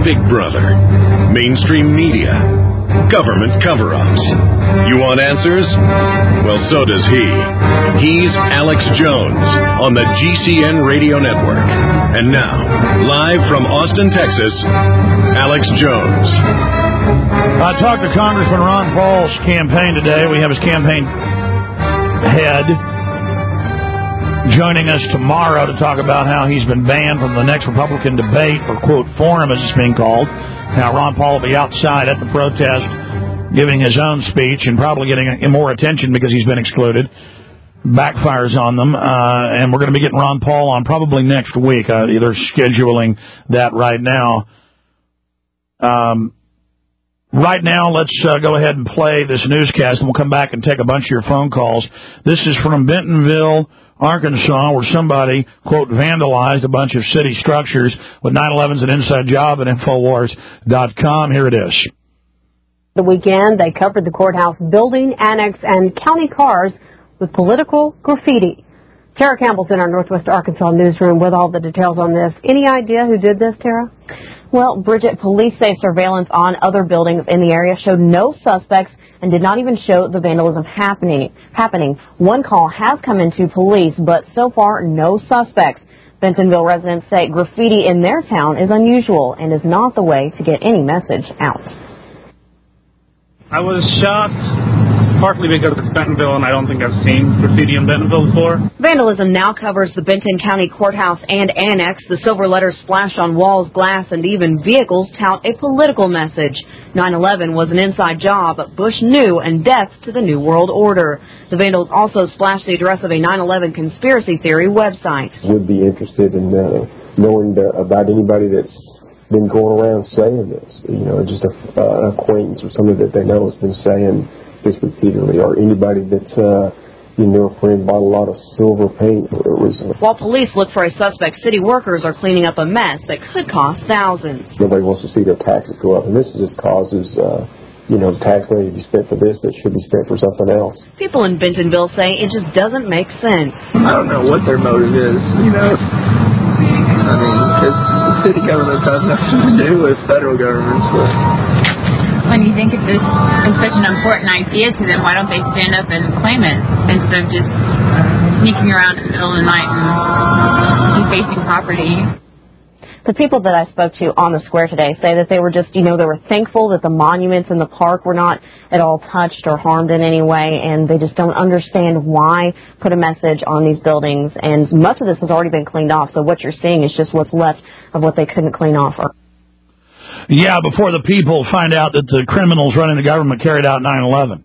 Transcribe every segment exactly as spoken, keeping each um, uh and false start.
Big Brother, mainstream media, government cover-ups. You want answers? Well, so does he. He's Alex Jones on the G C N Radio Network. And now, live from Austin, Texas, Alex Jones. I talked to Congressman Ron Paul's campaign today. We have his campaign head joining us tomorrow to talk about how he's been banned from the next Republican debate, or, quote, forum, as it's being called. Now, Ron Paul will be outside at the protest giving his own speech and probably getting more attention because he's been excluded. Backfires on them. Uh, and we're going to be getting Ron Paul on probably next week. Uh, they're scheduling that right now. Um, right now, let's uh, go ahead and play this newscast, and we'll come back and take a bunch of your phone calls. This is from Bentonville, Arkansas, where somebody, quote, vandalized a bunch of city structures with nine eleven's an inside job at Infowars dot com. Here it is. The weekend, they covered the courthouse building, annex, and county cars with political graffiti. Tara Campbell's in our Northwest Arkansas newsroom with all the details on this. Any idea who did this, Tara? Well, Bridget, police say surveillance on other buildings in the area showed no suspects and did not even show the vandalism happening. Happening. One call has come into police, but so far, no suspects. Bentonville residents say graffiti in their town is unusual and is not the way to get any message out. I was shocked, partly because it's Bentonville, and I don't think I've seen graffiti in Bentonville before. Vandalism now covers the Benton County Courthouse and annex. The silver letters splashed on walls, glass, and even vehicles tout a political message. nine eleven was an inside job, Bush knew, and death to the New World Order. The vandals also splashed the address of a nine eleven conspiracy theory website. Would be interested in uh, knowing the, about anybody that's been going around saying this, you know, just a, uh, an acquaintance or somebody that they know has been saying this repeatedly, or anybody that's, uh, you know, a friend bought a lot of silver paint recently. While police look for a suspect, city workers are cleaning up a mess that could cost thousands. Nobody wants to see their taxes go up, and this just causes, uh, you know, tax money to be spent for this that should be spent for something else. People in Bentonville say it just doesn't make sense. I don't know what their motive is, you know. I mean, because the city government has nothing to do with federal governments. But when you think it's, this, it's such an important idea to them, why don't they stand up and claim it instead of just sneaking around in the middle of the night and defacing property? The people that I spoke to on the square today say that they were just, you know, they were thankful that the monuments in the park were not at all touched or harmed in any way, and they just don't understand why put a message on these buildings. And much of this has already been cleaned off, so what you're seeing is just what's left of what they couldn't clean off. Yeah, before the people find out that the criminals running the government carried out nine eleven.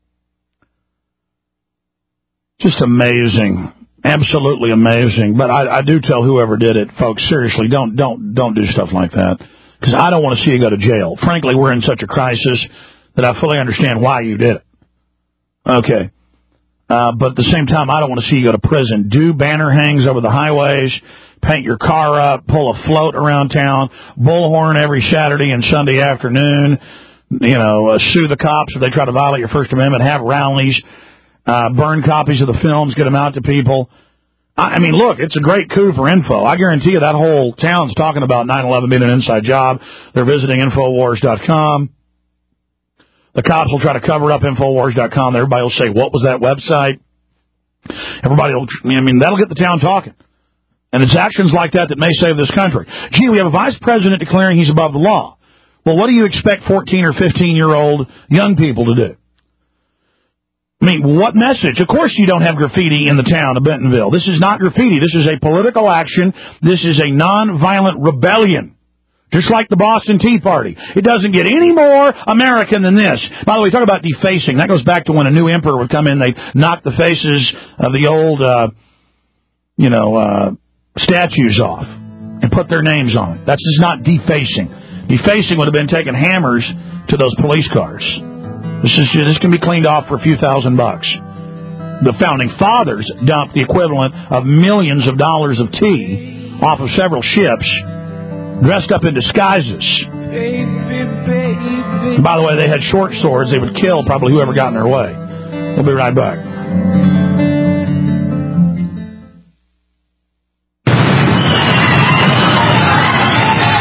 Just amazing. Absolutely amazing. But I, I do tell whoever did it, folks, seriously, don't don't don't do stuff like that. Because I don't want to see you go to jail. Frankly, we're in such a crisis that I fully understand why you did it. Okay. Uh, but at the same time, I don't want to see you go to prison. Do banner hangs over the highways, paint your car up, pull a float around town, bullhorn every Saturday and Sunday afternoon, you know, uh, sue the cops if they try to violate your First Amendment, have rallies, uh, burn copies of the films, get them out to people. I, I mean, look, it's a great coup for info. I guarantee you that whole town's talking about nine eleven being an inside job. They're visiting Infowars dot com. The cops will try to cover up Infowars dot com. Everybody will say, what was that website? Everybody will, I mean, that'll get the town talking. And it's actions like that that may save this country. Gee, we have a vice president declaring he's above the law. Well, what do you expect fourteen or fifteen-year-old young people to do? I mean, what message? Of course you don't have graffiti in the town of Bentonville. This is not graffiti. This is a political action. This is a nonviolent rebellion. Just like the Boston Tea Party. It doesn't get any more American than this. By the way, talk about defacing. That goes back to when a new emperor would come in. They'd knock the faces of the old, uh, you know, uh, statues off and put their names on it. That's just not defacing. Defacing would have been taking hammers to those police cars. This is this can be cleaned off for a few thousand bucks. The Founding Fathers dumped the equivalent of millions of dollars of tea off of several ships, dressed up in disguises. And by the way, they had short swords. They would kill probably whoever got in their way. We'll be right back. It's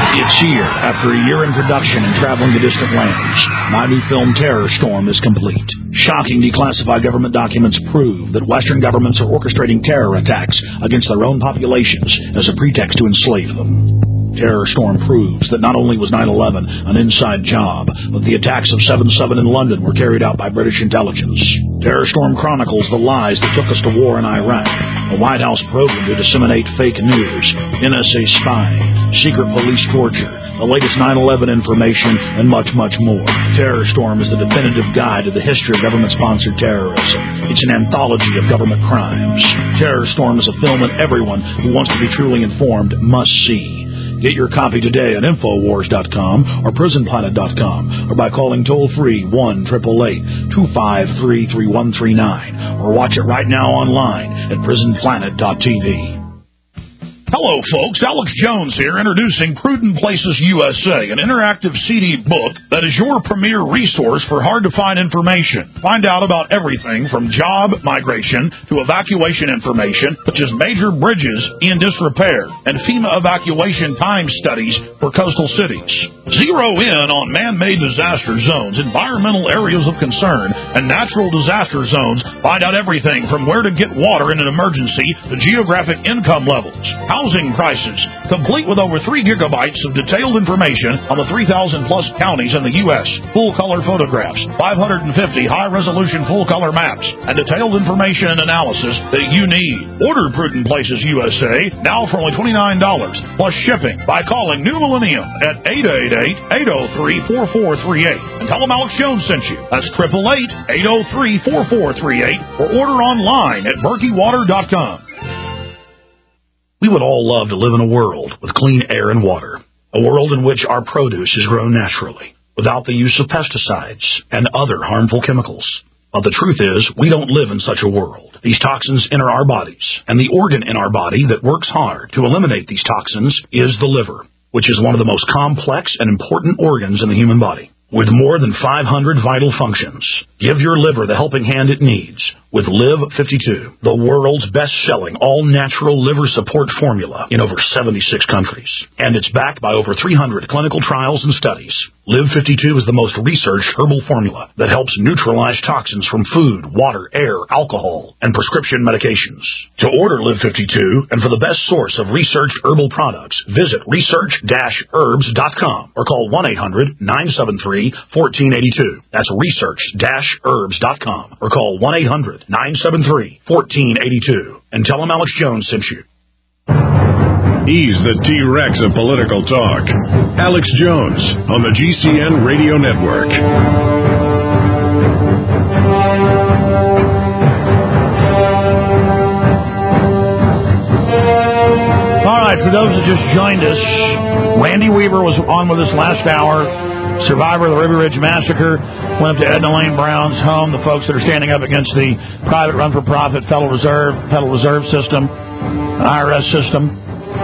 year, after a year in production and traveling to distant lands, my new film Terror Storm is complete. Shocking declassified government documents prove that Western governments are orchestrating terror attacks against their own populations as a pretext to enslave them. Terror Storm proves that not only was nine eleven an inside job, but the attacks of seven seven in London were carried out by British intelligence. Terror Storm chronicles the lies that took us to war in Iraq, a White House program to disseminate fake news, N S A spying, secret police torture, the latest nine eleven information, and much, much more. Terror Storm is the definitive guide to the history of government-sponsored terrorism. It's an anthology of government crimes. Terror Storm is a film that everyone who wants to be truly informed must see. Get your copy today at Infowars dot com or Prison Planet dot com or by calling toll-free one eight eight eight, two five three, three one three nine or watch it right now online at Prison Planet dot T V. Hello, folks. Alex Jones here, introducing Prudent Places U S A, an interactive C D book that is your premier resource for hard-to-find information. Find out about everything from job migration to evacuation information, such as major bridges in disrepair and FEMA evacuation time studies for coastal cities. Zero in on man-made disaster zones, environmental areas of concern, and natural disaster zones. Find out everything from where to get water in an emergency to geographic income levels, housing prices, complete with over three gigabytes of detailed information on the three thousand plus counties in the U S, full-color photographs, five hundred fifty high-resolution full-color maps, and detailed information and analysis that you need. Order Prudent Places U S A now for only twenty-nine dollars plus shipping by calling New Millennium at eight eight eight, eight oh three, four four three eight and tell them Alex Jones sent you. That's eight eight eight, eight oh three, four four three eight or order online at Berkey Water dot com. We would all love to live in a world with clean air and water, a world in which our produce is grown naturally, without the use of pesticides and other harmful chemicals. But the truth is, we don't live in such a world. These toxins enter our bodies, and the organ in our body that works hard to eliminate these toxins is the liver, which is one of the most complex and important organs in the human body. With more than five hundred vital functions, give your liver the helping hand it needs with Live fifty-two, the world's best-selling all-natural liver support formula in over seventy-six countries. And it's backed by over three hundred clinical trials and studies. Live fifty-two is the most researched herbal formula that helps neutralize toxins from food, water, air, alcohol, and prescription medications. To order Live fifty-two and for the best source of researched herbal products, visit research dash herbs dot com or call one eight hundred, nine seven three, one four eight two. That's research dash herbs dot com or call one eight hundred, nine seven three, one four eight two and tell them Alex Jones sent you. He's the T-Rex of political talk. Alex Jones on the G C N Radio Network. All right, for those that just joined us, Randy Weaver was on with us last hour. Survivor of the Ruby Ridge Massacre, went up to Edna Lane Brown's home, the folks that are standing up against the private run-for-profit Federal Reserve, Federal Reserve System, I R S system.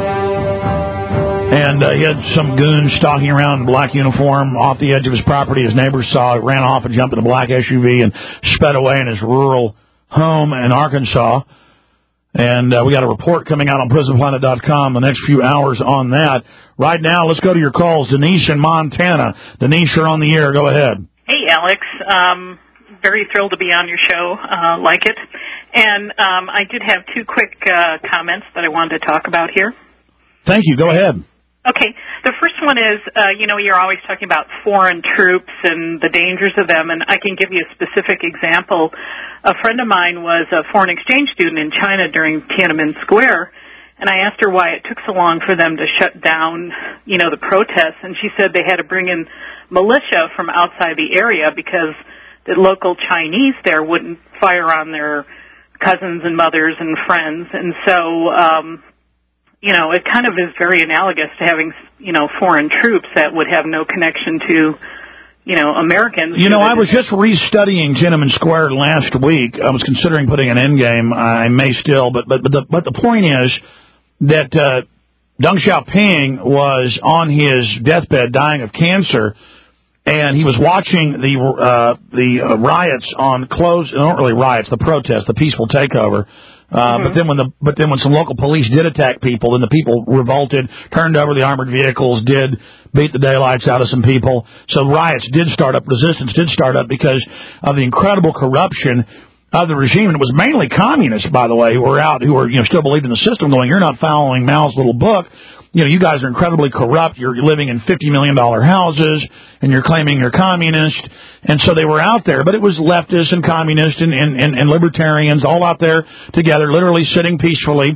And uh, he had some goon stalking around in black uniform off the edge of his property. His neighbors saw it, ran off and jumped in a black S U V and sped away in his rural home in Arkansas. And uh, we got a report coming out on Prison Planet dot com the next few hours on that. Right now, let's go to your calls. Denise in Montana. Denise, you're on the air. Go ahead. Hey, Alex. Um, very thrilled to be on your show. Uh, like it. And um, I did have two quick uh, comments that I wanted to talk about here. Thank you. Go ahead. Okay. The first one is, uh, you know, you're always talking about foreign troops and the dangers of them, and I can give you a specific example. A friend of mine was a foreign exchange student in China during Tiananmen Square, and I asked her why it took so long for them to shut down, you know, the protests, and she said they had to bring in militia from outside the area because the local Chinese there wouldn't fire on their cousins and mothers and friends, and so, um, you know, it kind of is very analogous to having, you know, foreign troops that would have no connection to, you know, Americans. You know, I was just restudying Tiananmen Square last week. I was considering putting an end game. I may still, but but but the, but the point is that uh, Deng Xiaoping was on his deathbed, dying of cancer, and he was watching the uh, the uh, riots on closed, not really riots, the protests, the peaceful takeover Uh, mm-hmm. But then when the but then when some local police did attack people, then the people revolted, turned over the armored vehicles, did beat the daylights out of some people. So riots did start up, resistance did start up because of the incredible corruption of the regime. And it was mainly communists, by the way, who were out, who were, you know, still believed in the system, going, you're not following Mao's little book. You know, you guys are incredibly corrupt. You're living in fifty million dollars houses, and you're claiming you're communist. And so they were out there. But it was leftists and communists and, and, and, and libertarians all out there together, literally sitting peacefully.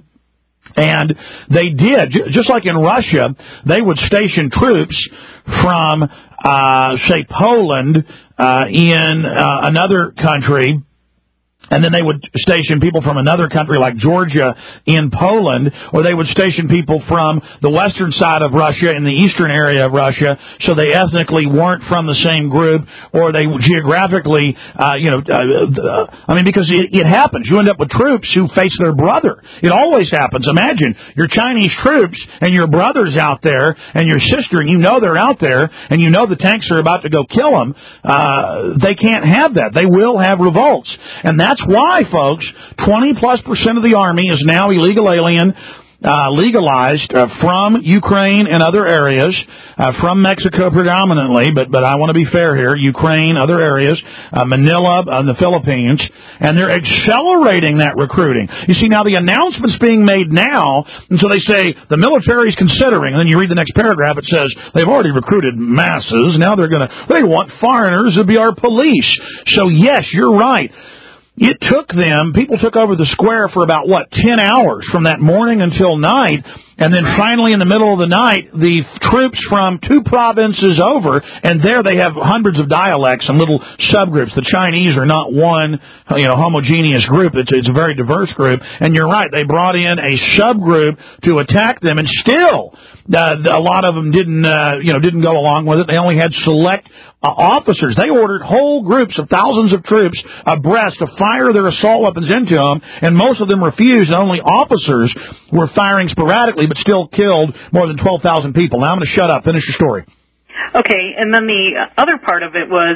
And they did, just like in Russia, they would station troops from, uh, say, Poland uh, in uh, another country. And then they would station people from another country like Georgia in Poland, or they would station people from the western side of Russia in the eastern area of Russia, so they ethnically weren't from the same group, or they geographically, uh, you know, uh, I mean, because it, it happens. You end up with troops who face their brother. It always happens. Imagine your Chinese troops and your brother's out there and your sister, and you know they're out there, and you know the tanks are about to go kill them. Uh, they can't have that. They will have revolts. And that's why, folks, twenty plus percent of the Army is now illegal alien, uh, legalized uh, from Ukraine and other areas, uh, from Mexico predominantly, but but I want to be fair here, Ukraine, other areas, uh, Manila, and the Philippines, and they're accelerating that recruiting. You see, now the announcement's being made now, and so they say the military's considering, and then you read the next paragraph, it says they've already recruited masses, now they're going to, they want foreigners to be our police. So yes, you're right. It took them, people took over the square for about, what, ten hours from that morning until night, and then finally in the middle of the night, the troops from two provinces over, and there they have hundreds of dialects and little subgroups. The Chinese are not one, you know, homogeneous group. It's, it's a very diverse group. And you're right, they brought in a subgroup to attack them, and still, uh, a lot of them didn't, uh, you know, didn't go along with it. They only had select uh, officers. They ordered whole groups of thousands of troops abreast to fire their assault weapons into them, and most of them refused, and only officers were firing sporadically, but still killed more than twelve thousand people. Now I'm going to shut up. Finish your story. Okay, and then the other part of it was,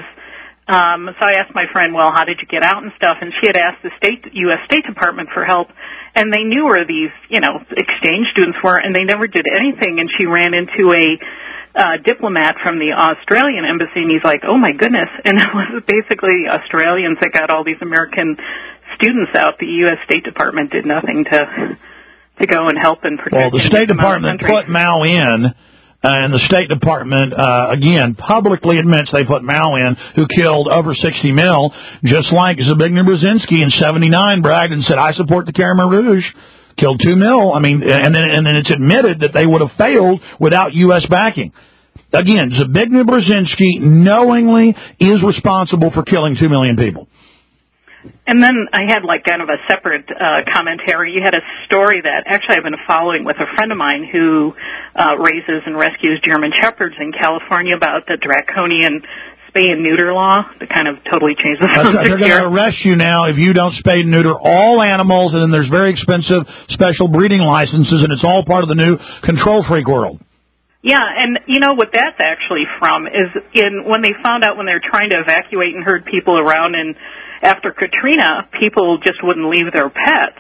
um, so I asked my friend, well, how did you get out and stuff? And she had asked the state, U S State Department for help, and they knew where these, you know, exchange students were, and they never did anything. And she ran into a uh, diplomat from the Australian embassy, and he's like, oh, my goodness. And it was basically Australians that got all these American students out. The U S State Department did nothing to to go and help and protect. Well, the State Department put Mao in, uh, and the State Department, uh, again, publicly admits they put Mao in, who killed over sixty mil, just like Zbigniew Brzezinski in seventy-nine bragged and said, I support the Khmer Rouge, killed two mil. I mean, and then, and then it's admitted that they would have failed without U S backing. Again, Zbigniew Brzezinski knowingly is responsible for killing two million people. And then I had like kind of a separate uh, commentary. You had a story that actually I've been following with a friend of mine who uh, raises and rescues German Shepherds in California about the draconian spay and neuter law that kind of totally changed the subject. Right. They're going to arrest you now if you don't spay and neuter all animals, and then there's very expensive special breeding licenses, and it's all part of the new control freak world. Yeah, and you know what that's actually from is in when they found out when they were trying to evacuate and herd people around, and after Katrina, people just wouldn't leave their pets,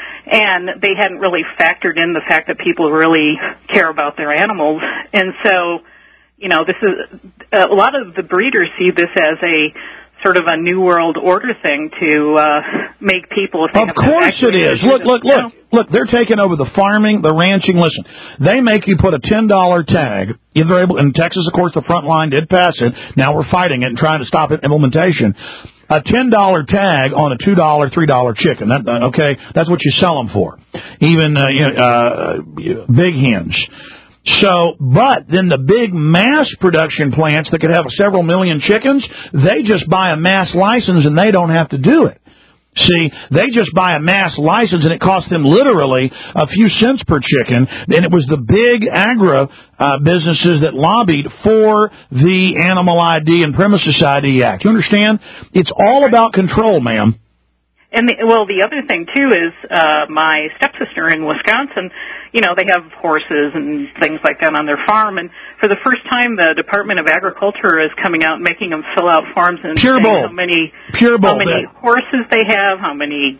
and they hadn't really factored in the fact that people really care about their animals. And so, you know, this is a lot of the breeders see this as a sort of a new world order thing to uh, make people. If they of course it is. Look, look, look, know? look. They're taking over the farming, the ranching. Listen, they make you put a ten dollar tag. If they're able, in Texas, of course, the front line did pass it. Now we're fighting it and trying to stop it implementation. A ten dollar tag on a two dollar, three dollar chicken. That, uh, okay, that's what you sell them for. Even uh, you know, uh, big hens. So, but then the big mass production plants that could have several million chickens, they just buy a mass license and they don't have to do it. See, they just buy a mass license, and it costs them literally a few cents per chicken. And it was the big agro uh, businesses that lobbied for the Animal I D and Premises I D Act. You understand? It's all about control, ma'am. And the, well, the other thing too is uh, my stepsister in Wisconsin. You know, they have horses and things like that on their farm, and for the first time, the Department of Agriculture is coming out and making them fill out forms and Pure saying bull. how many Pure bull. how many horses they have, how many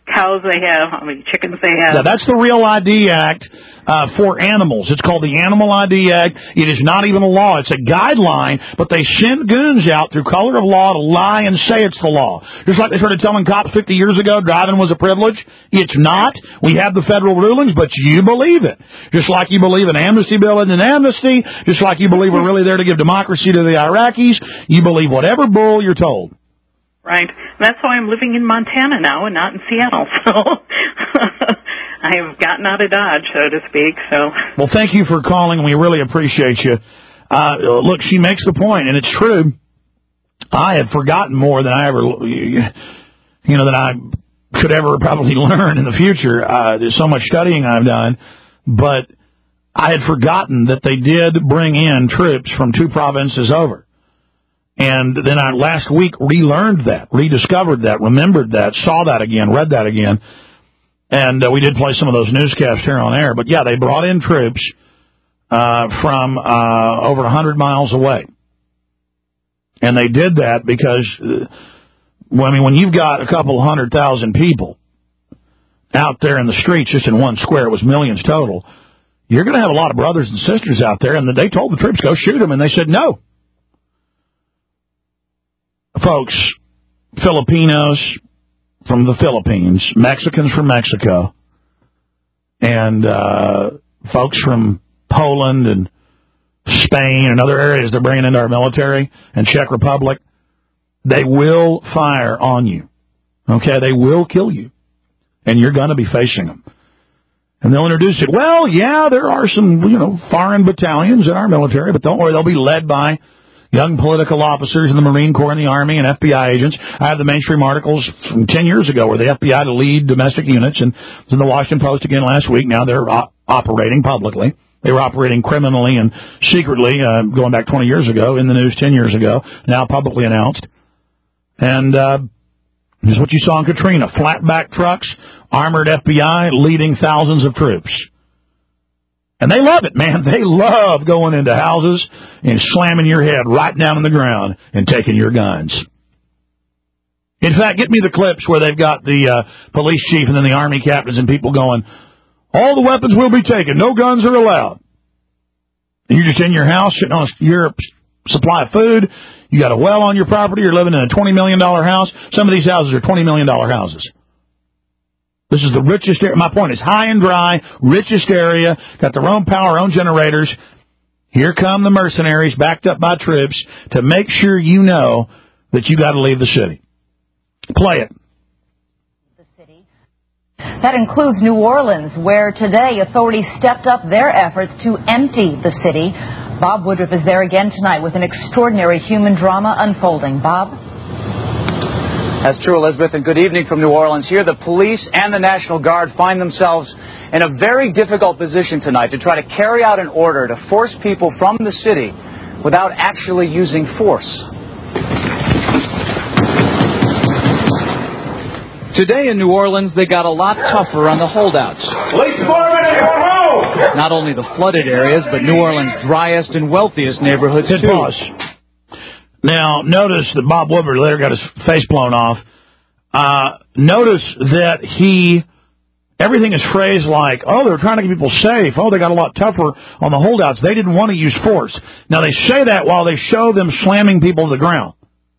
cows they have, how many chickens they have. Yeah, that's the Real I D Act uh, for animals. It's called the Animal I D Act. It is not even a law. It's a guideline, but they send goons out through color of law to lie and say it's the law. Just like they started telling cops fifty years ago driving was a privilege. It's not. We have the federal rulings, but you believe it. Just like you believe an amnesty bill isn't an amnesty, just like you believe we're really there to give democracy to the Iraqis, you believe whatever bull you're told. Right. And that's why I'm living in Montana now and not in Seattle. So I have gotten out of Dodge, so to speak. So. Well, thank you for calling. We really appreciate you. Uh, look, she makes the point, and it's true. I had forgotten more than I ever, you know, than I could ever probably learn in the future. Uh, there's so much studying I've done, but I had forgotten that they did bring in troops from two provinces over. And then I last week relearned that, rediscovered that, remembered that, saw that again, read that again. And uh, we did play some of those newscasts here on air. But, yeah, they brought in troops uh, from uh, over one hundred miles away. And they did that because, uh, well, I mean, when you've got a couple hundred thousand people out there in the streets just in one square, it was millions total, you're going to have a lot of brothers and sisters out there. And they told the troops, go shoot them, and they said no. Folks, Filipinos from the Philippines, Mexicans from Mexico, and uh, folks from Poland and Spain and other areas they're bringing into our military, and Czech Republic, they will fire on you. Okay? They will kill you. And you're going to be facing them. And they'll introduce it. Well, yeah, there are some, you know, foreign battalions in our military, but don't worry, they'll be led by young political officers in the Marine Corps and the Army and F B I agents. I have the mainstream articles from ten years ago where the F B I to lead domestic units, and it was in the Washington Post again last week. Now they're op- operating publicly. They were operating criminally and secretly, uh, going back twenty years ago, in the news ten years ago, now publicly announced. And uh, this is what you saw in Katrina, flatback trucks, armored F B I leading thousands of troops. And they love it, man. They love going into houses and slamming your head right down on the ground and taking your guns. In fact, get me the clips where they've got the uh, police chief and then the army captains and people going, all the weapons will be taken. No guns are allowed. And you're just in your house sitting on your supply of food. You got a well on your property. You're living in a twenty million dollars house. Some of these houses are twenty million dollars houses. This is the richest area. My point is high and dry, richest area, got their own power, own generators. Here come the mercenaries backed up by troops to make sure you know that you got to leave the city. Play it. The city. That includes New Orleans, where today authorities stepped up their efforts to empty the city. Bob Woodruff is there again tonight with an extraordinary human drama unfolding. Bob? That's true, Elizabeth, and good evening from New Orleans. Here, the police and the National Guard find themselves in a very difficult position tonight to try to carry out an order to force people from the city without actually using force. Today in New Orleans, they got a lot tougher on the holdouts. Police department, come home! Not only the flooded areas, but New Orleans' driest and wealthiest neighborhoods, Good too. Pause. Now, notice that Bob Woodward later got his face blown off. Uh, notice that he, everything is phrased like, oh, they're trying to keep people safe. Oh, they got a lot tougher on the holdouts. They didn't want to use force. Now, they say that while they show them slamming people to the ground.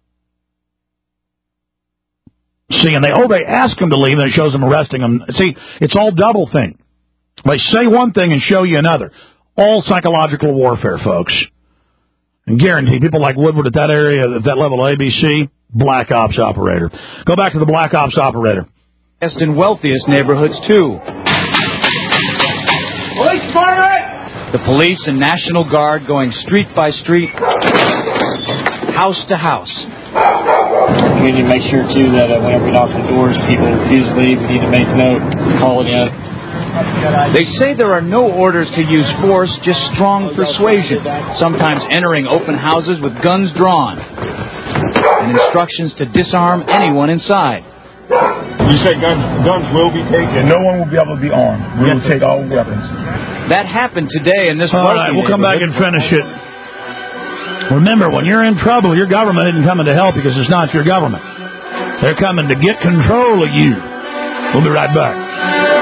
See, and they, oh, they ask them to leave, and it shows them arresting them. See, it's all double thing. They say one thing and show you another. All psychological warfare, folks. And guarantee people like Woodward at that area, at that level of A B C, black ops operator. Go back to the black ops operator. Best and wealthiest neighborhoods, too. Police department! The police and National Guard going street by street, house to house. We need to make sure, too, that uh, whenever we knock on doors, people refuse to leave. We need to make a note, call it in. They say there are no orders to use force, just strong persuasion, sometimes entering open houses with guns drawn, and instructions to disarm anyone inside. You say guns guns will be taken? No one will be able to be armed. We will take all weapons. That happened today in this All right, we'll come back and finish it. Remember, when you're in trouble, your government isn't coming to help you because it's not your government. They're coming to get control of you. We'll be right back.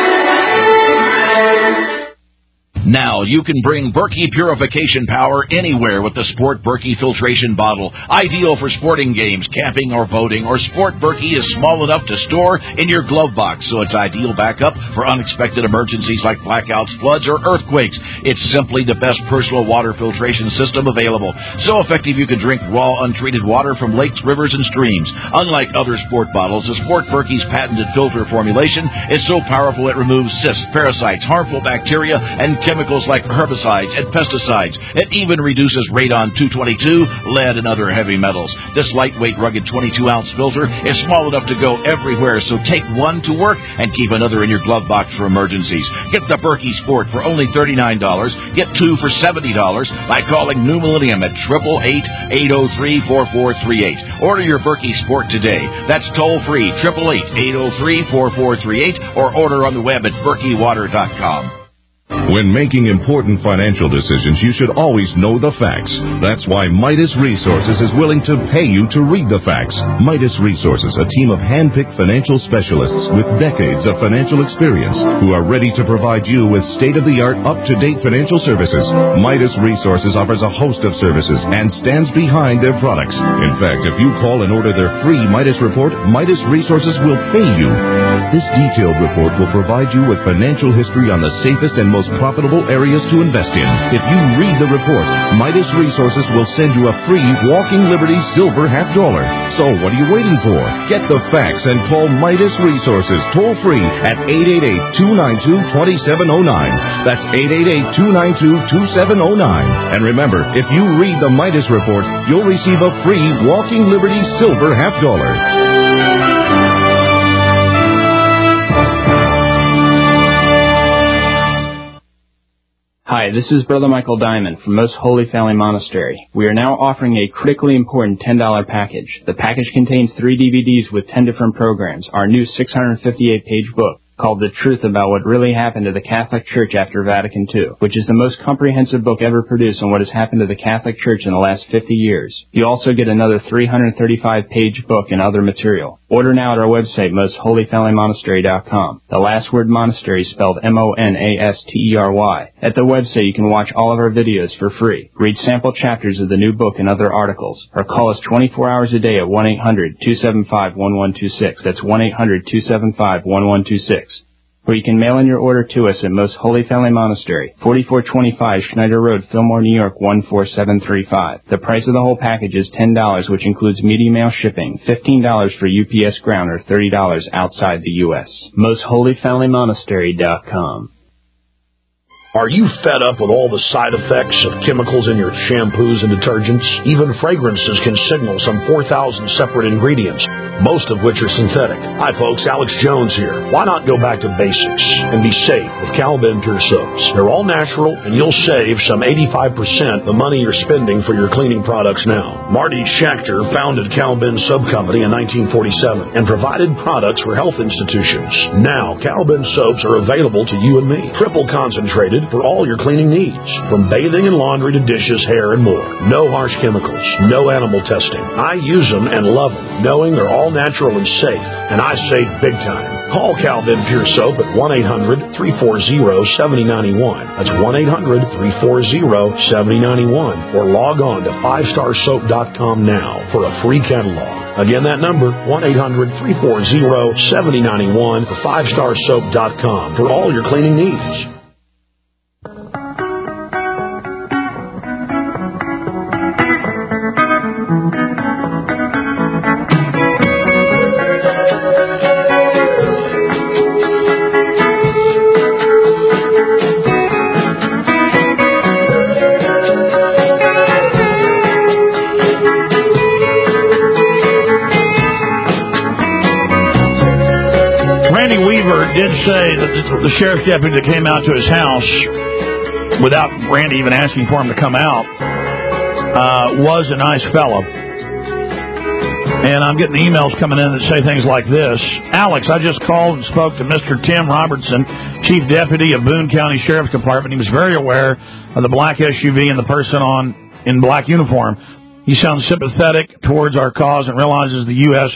Now you can bring Berkey purification power anywhere with the Sport Berkey filtration bottle. Ideal for sporting games, camping, or boating. Or Sport Berkey is small enough to store in your glove box, so it's ideal backup for unexpected emergencies like blackouts, floods, or earthquakes. It's simply the best personal water filtration system available. So effective you can drink raw, untreated water from lakes, rivers, and streams. Unlike other sport bottles, the Sport Berkey's patented filter formulation is so powerful it removes cysts, parasites, harmful bacteria, and chemicals like herbicides and pesticides. It even reduces radon two twenty-two, lead, and other heavy metals. This lightweight, rugged twenty-two ounce filter is small enough to go everywhere, so take one to work and keep another in your glove box for emergencies. Get the Berkey Sport for only thirty-nine dollars. Get two for seventy dollars by calling New Millennium at eight eight eight, eight oh three, four four three eight. Order your Berkey Sport today. That's toll-free, eight eight eight, eight oh three, four four three eight, or order on the web at berkey water dot com. When making important financial decisions, you should always know the facts. That's why Midas Resources is willing to pay you to read the facts. Midas Resources, a team of hand-picked financial specialists with decades of financial experience who are ready to provide you with state-of-the-art, up-to-date financial services. Midas Resources offers a host of services and stands behind their products. In fact, if you call and order their free Midas report, Midas Resources will pay you. This detailed report will provide you with financial history on the safest and most profitable areas to invest in. If you read the report, Midas Resources will send you a free Walking Liberty Silver half dollar. So what are you waiting for? Get the facts and call Midas Resources toll free at eight eight eight, two nine two, two seven zero nine. That's eight eight eight, two nine two, two seven zero nine. And remember, if you read the Midas report, you'll receive a free Walking Liberty Silver half dollar. Hi, this is Brother Michael Diamond from Most Holy Family Monastery. We are now offering a critically important ten dollar package. The package contains three D V Ds with ten different programs, our new six hundred fifty-eight page book called The Truth About What Really Happened to the Catholic Church After Vatican Two, which is the most comprehensive book ever produced on what has happened to the Catholic Church in the last fifty years. You also get another three hundred thirty-five page book and other material. Order now at our website, most holy family monastery dot com. The last word monastery spelled M O N A S T E R Y. At the website, you can watch all of our videos for free, read sample chapters of the new book and other articles, or call us twenty-four hours a day at one eight hundred, two seven five, one one two six. That's one eight hundred, two seven five, one one two six. Or you can mail in your order to us at Most Holy Family Monastery, forty-four twenty-five Schneider Road, Fillmore, New York, one four seven three five. The price of the whole package is ten dollars, which includes media mail shipping, fifteen dollars for U P S ground, or thirty dollars outside the U S most holy family monastery dot com. Are you fed up with all the side effects of chemicals in your shampoos and detergents? Even fragrances can signal some four thousand separate ingredients, most of which are synthetic. Hi folks, Alex Jones here. Why not go back to basics and be safe with Cal-Ben Pure Soaps? They're all natural, and you'll save some eighty-five percent the money you're spending for your cleaning products now. Marty Schechter founded Cal-Ben Soap Company in nineteen forty-seven and provided products for health institutions. Now, Cal-Ben soaps are available to you and me, triple concentrated for all your cleaning needs, from bathing and laundry to dishes, hair, and more. No harsh chemicals, no animal testing. I use them and love them, knowing they're all natural and safe, and I save big time. Call Cal-Ben Pure Soap at one eight hundred, three four zero, seven zero nine one. That's one eight hundred, three four zero, seven zero nine one. Or log on to five star soap dot com now for a free catalog. Again, that number, one eight hundred, three four zero, seven zero nine one, or five star soap dot com for all your cleaning needs. Did say that the sheriff's deputy that came out to his house without Randy even asking for him to come out uh, was a nice fellow. And I'm getting emails coming in that say things like this. Alex, I just called and spoke to Mister Tim Robertson, Chief Deputy of Boone County Sheriff's Department. He was very aware of the black S U V and the person on in black uniform. He sounds sympathetic towards our cause and realizes the U S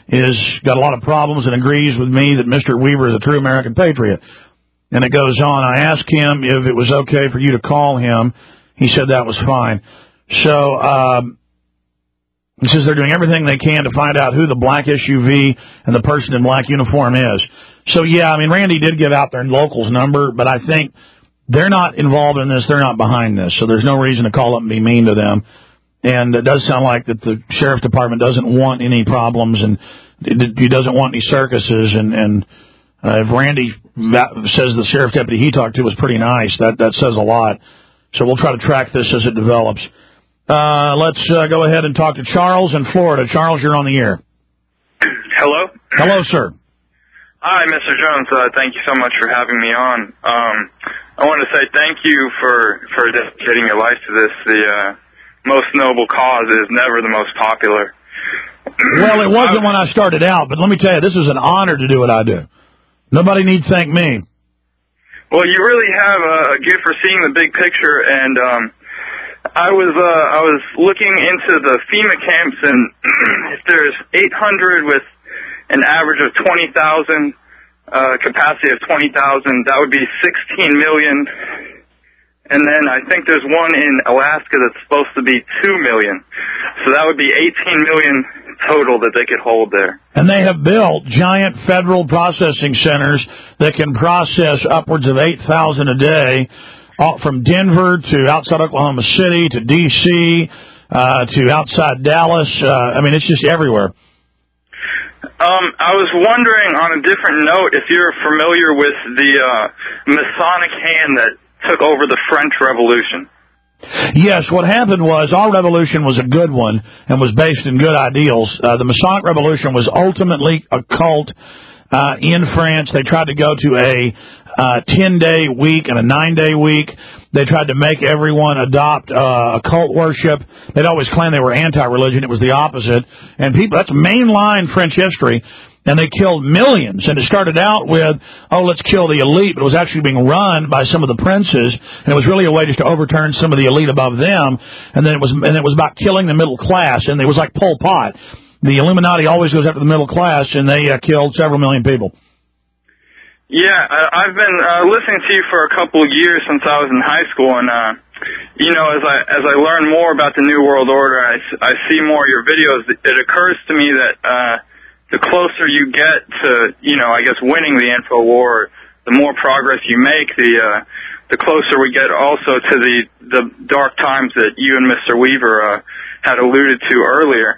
is got a lot of problems and agrees with me that Mister Weaver is a true American patriot. And it goes on. I asked him if it was okay for you to call him. He said that was fine. So, um, he says they're doing everything they can to find out who the black S U V and the person in black uniform is. So, yeah, I mean, Randy did give out their locals number, but I think they're not involved in this. They're not behind this. So there's no reason to call up and be mean to them. And it does sound like that the sheriff's department doesn't want any problems and he doesn't want any circuses. And, and uh, if Randy says the sheriff deputy he talked to was pretty nice, that, that says a lot. So we'll try to track this as it develops. Uh, let's uh, go ahead and talk to Charles in Florida. Charles, you're on the air. Hello? Hello, sir. Hi, Mister Jones. Uh, thank you so much for having me on. Um, I want to say thank you for, for dedicating your life to this. The uh, most noble cause is never the most popular. Well, it wasn't when I started out, but let me tell you, this is an honor to do what I do. Nobody need to thank me. Well, you really have a, a gift for seeing the big picture, and um, I was uh, I was looking into the FEMA camps, and if there's eight hundred with an average of twenty thousand, uh, capacity of twenty thousand, that would be sixteen million. And then I think there's one in Alaska that's supposed to be two million. So that would be eighteen million total that they could hold there. And they have built giant federal processing centers that can process upwards of eight thousand a day, from Denver to outside Oklahoma City to D C uh, to outside Dallas. Uh, I mean, it's just everywhere. Um, I was wondering, on a different note, if you're familiar with the uh, Masonic hand that took over the French Revolution. Yes, what happened was our revolution was a good one and was based in good ideals. Uh, the Masonic Revolution was ultimately a cult uh, in France. They tried to go to a uh, ten-day week and a nine-day week. They tried to make everyone adopt uh, occult worship. They'd always claim they were anti-religion. It was the opposite. And people, that's mainline French history. And they killed millions. And it started out with, oh, let's kill the elite. But it was actually being run by some of the princes. And it was really a way just to overturn some of the elite above them. And then it was, and it was about killing the middle class. And it was like Pol Pot. The Illuminati always goes after the middle class, and they uh, killed several million people. Yeah, I've been uh, listening to you for a couple of years since I was in high school, and uh, you know, as I as I learn more about the New World Order, I, I see more of your videos. It occurs to me that uh, the closer you get to, you know, I guess winning the info war, the more progress you make, the uh, the closer we get also to the the dark times that you and Mister Weaver uh, had alluded to earlier.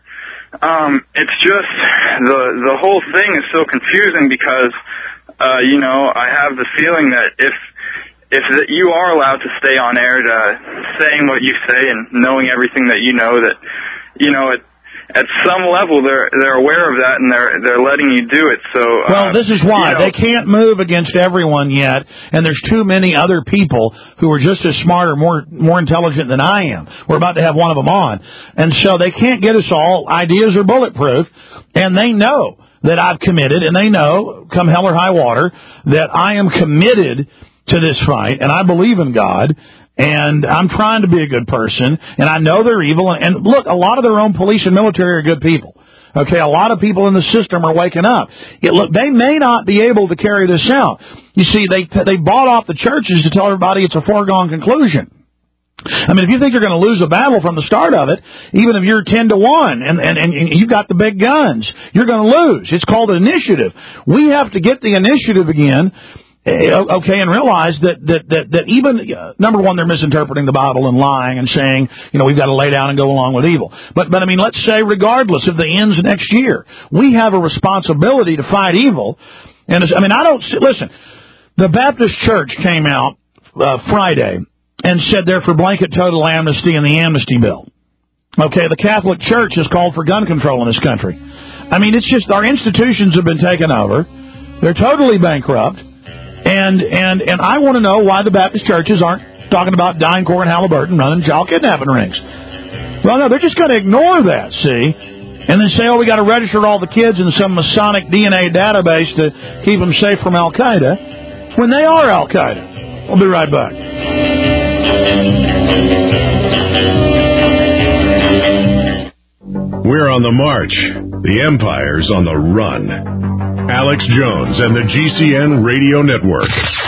Um, it's just the the whole thing is so confusing because. Uh, you know, I have the feeling that if if that you are allowed to stay on air, to saying what you say and knowing everything that you know, that you know, at at some level they're they're aware of that and they're they're letting you do it. So uh, well, this is why you know, they can't move against everyone yet, and there's too many other people who are just as smart or more more intelligent than I am. We're about to have one of them on, and so they can't get us all. Ideas are bulletproof, and they know that I've committed, and they know, come hell or high water, that I am committed to this fight, and I believe in God, and I'm trying to be a good person, and I know they're evil, and look, a lot of their own police and military are good people. Okay, a lot of people in the system are waking up. It, look, they may not be able to carry this out. You see, they they bought off the churches to tell everybody it's a foregone conclusion. I mean, if you think you're going to lose a battle from the start of it, even if you're ten to one and, and, and you've got the big guns, you're going to lose. It's called an initiative. We have to get the initiative again, okay, and realize that, that, that, that even, uh, number one, they're misinterpreting the Bible and lying and saying, you know, we've got to lay down and go along with evil. But, but I mean, let's say regardless of the ends next year, we have a responsibility to fight evil. And I mean, I don't, listen, the Baptist Church came out uh, Friday and said they're for blanket total amnesty and the amnesty bill. Okay, the Catholic Church has called for gun control in this country. I mean, it's just our institutions have been taken over. They're totally bankrupt. And and and I want to know why the Baptist churches aren't talking about DynCorp and Halliburton running child kidnapping rings. Well, no, they're just going to ignore that, see? And then say, oh, we got to register all the kids in some Masonic D N A database to keep them safe from Al-Qaeda, when they are Al-Qaeda. We'll be right back. We're on the march. The empire's on the run. Alex Jones and the G C N Radio Network.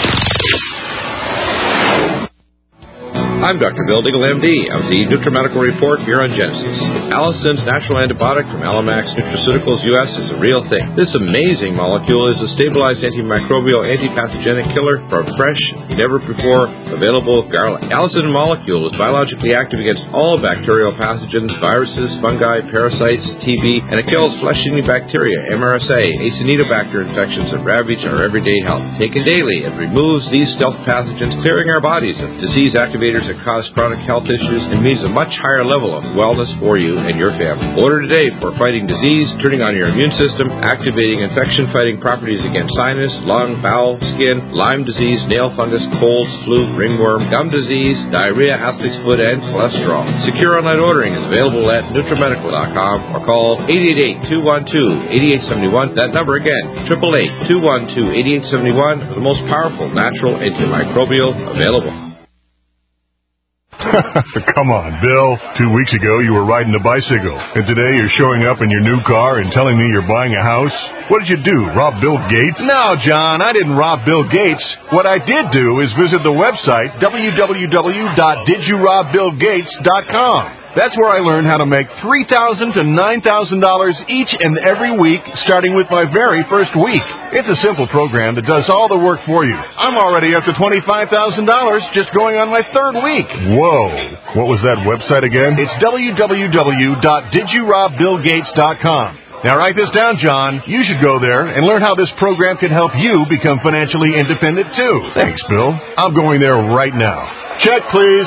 I'm Doctor Bill Diggle, M D, of the NutriMedical Report here on Genesis. Allison's natural antibiotic from Alamax Nutraceuticals U S is a real thing. This amazing molecule is a stabilized antimicrobial, antipathogenic killer for fresh, never-before available garlic. Allison molecule is biologically active against all bacterial pathogens, viruses, fungi, parasites, T B, and it kills flesh-eating bacteria, M R S A, Acinetobacter infections that ravage our everyday health. Taken daily, it removes these stealth pathogens, clearing our bodies of disease activators that cause chronic health issues and means a much higher level of wellness for you and your family. Order today for fighting disease, turning on your immune system, activating infection-fighting properties against sinus, lung, bowel, skin, Lyme disease, nail fungus, colds, flu, ringworm, gum disease, diarrhea, athlete's foot, and cholesterol. Secure online ordering is available at NutriMedical dot com or call eight eight eight, two one two, eight eight seven one. That number again, eight eight eight, two one two, eight eight seven one, the most powerful natural antimicrobial available. Come on, Bill. Two weeks ago, you were riding a bicycle, and today you're showing up in your new car and telling me you're buying a house? What did you do, rob Bill Gates? No, John, I didn't rob Bill Gates. What I did do is visit the website, w w w dot did you rob bill gates dot com. That's where I learned how to make three thousand dollars to nine thousand dollars each and every week, starting with my very first week. It's a simple program that does all the work for you. I'm already up to twenty-five thousand dollars just going on my third week. Whoa. What was that website again? It's w w w dot did you rob bill gates dot com. Now write this down, John. You should go there and learn how this program can help you become financially independent, too. Thanks, Bill. I'm going there right now. Check, please.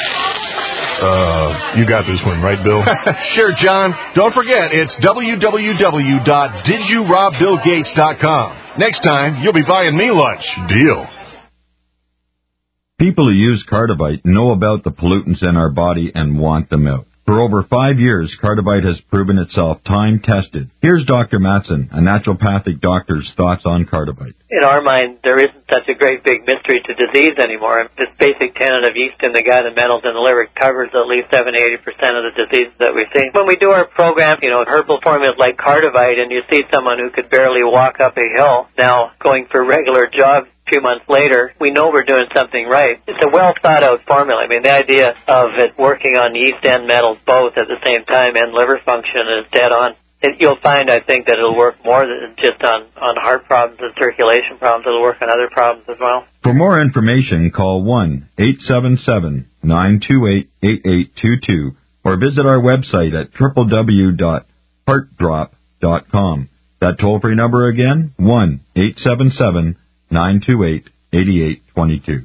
Uh, you got this one, right, Bill? Sure, John. Don't forget, it's w w w dot did you rob bill gates dot com. Next time, you'll be buying me lunch. Deal. People who use Cardivite know about the pollutants in our body and want them out. For over five years, Cardivite has proven itself time-tested. Here's Doctor Matson, a naturopathic doctor's thoughts on Cardivite. In our mind, there isn't such a great big mystery to disease anymore. This basic tenet of yeast in the gut and metals in the liver covers at least seventy to eighty percent of the diseases that we see. When we do our program, you know, herbal formulas like Cardivite, and you see someone who could barely walk up a hill now going for regular jogs a few months later, we know we're doing something right. It's a well-thought-out formula. I mean, the idea of it working on yeast and metals both at the same time and liver function is dead on. It, you'll find, I think, that it'll work more than just on, on heart problems and circulation problems. It'll work on other problems as well. For more information, call one eight seven seven, nine two eight, eight eight two two or visit our website at w w w dot heart drop dot com. That toll-free number again, one eight seven seven, nine two eight, eight eight two two.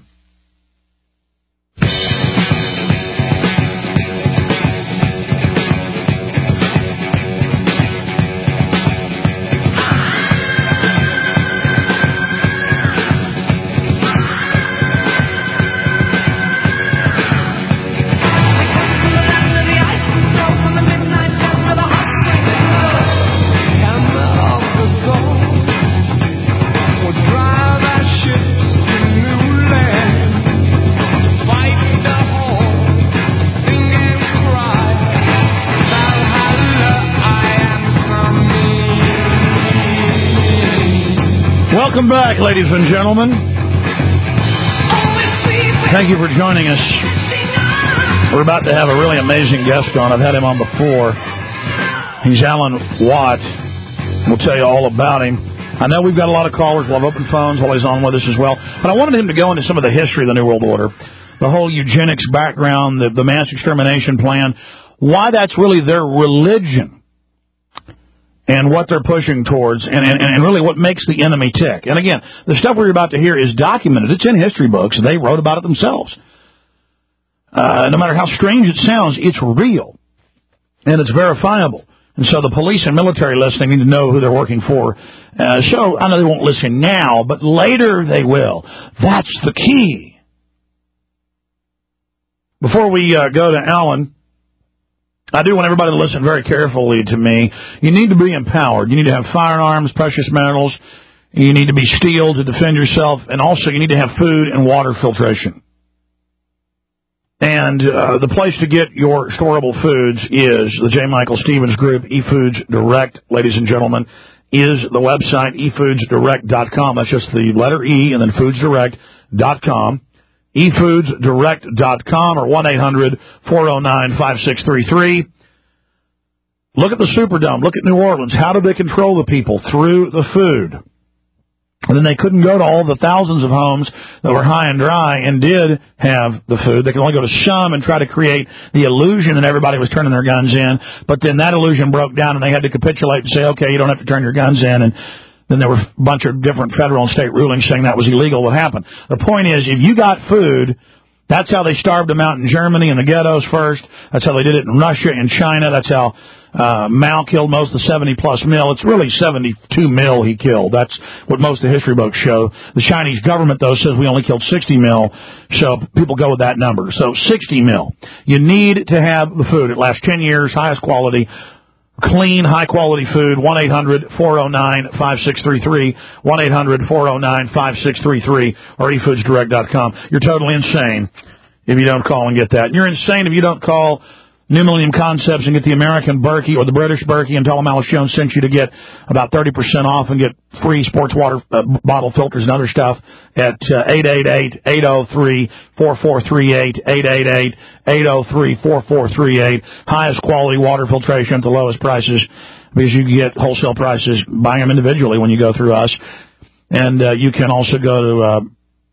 Welcome back, ladies and gentlemen. Thank you for joining us. We're about to have a really amazing guest on. I've had him on before. He's Alan Watt. We'll tell you all about him. I know we've got a lot of callers. We'll have open phones while he's on with us as well. But I wanted him to go into some of the history of the New World Order, the whole eugenics background, the, the mass extermination plan, why that's really their religion, and what they're pushing towards, and, and, and really what makes the enemy tick. And again, the stuff we're about to hear is documented. It's in history books. They wrote about it themselves. Uh, no matter how strange it sounds, it's real. And it's verifiable. And so the police and military listening need to know who they're working for. Uh, so I know they won't listen now, but later they will. That's the key. Before we uh, go to Alan, I do want everybody to listen very carefully to me. You need to be empowered. You need to have firearms, precious metals. You need to be steel to defend yourself. And also you need to have food and water filtration. And uh, the place to get your storable foods is the J. Michael Stevens Group, eFoods Direct, ladies and gentlemen, is the website, e foods direct dot com. That's just the letter E and then foods direct dot com. e foods direct dot com or one eight hundred four oh nine five six three three. Look at the Superdome. Look at New Orleans. How did they control the people? Through the food. And then they couldn't go to all the thousands of homes that were high and dry and did have the food. They could only go to some and try to create the illusion that everybody was turning their guns in. But then that illusion broke down and they had to capitulate and say, okay, you don't have to turn your guns in. And then there were a bunch of different federal and state rulings saying that was illegal. What happened? The point is, if you got food, that's how they starved them out in Germany in the ghettos first. That's how they did it in Russia and China. That's how uh, Mao killed most of the seventy-plus mil. It's really seventy-two mil he killed. That's what most of the history books show. The Chinese government, though, says we only killed sixty mil, so people go with that number. So sixty mil. You need to have the food. It lasts ten years, highest quality, clean, high-quality food. one eight hundred four oh nine five six three three, one eight hundred four oh nine five six three three, or e foods direct dot com. You're totally insane if you don't call and get that. And you're insane if you don't call New Millennium Concepts and get the American Berkey or the British Berkey and tell them Alex Jones sent you to get about thirty percent off and get free sports water uh, bottle filters and other stuff at uh, eight eight eight, eight oh three, four four three eight, eight eight eight, eight oh three, four four three eight. Highest quality water filtration at the lowest prices because you can get wholesale prices buying them individually when you go through us. And uh, you can also go to uh,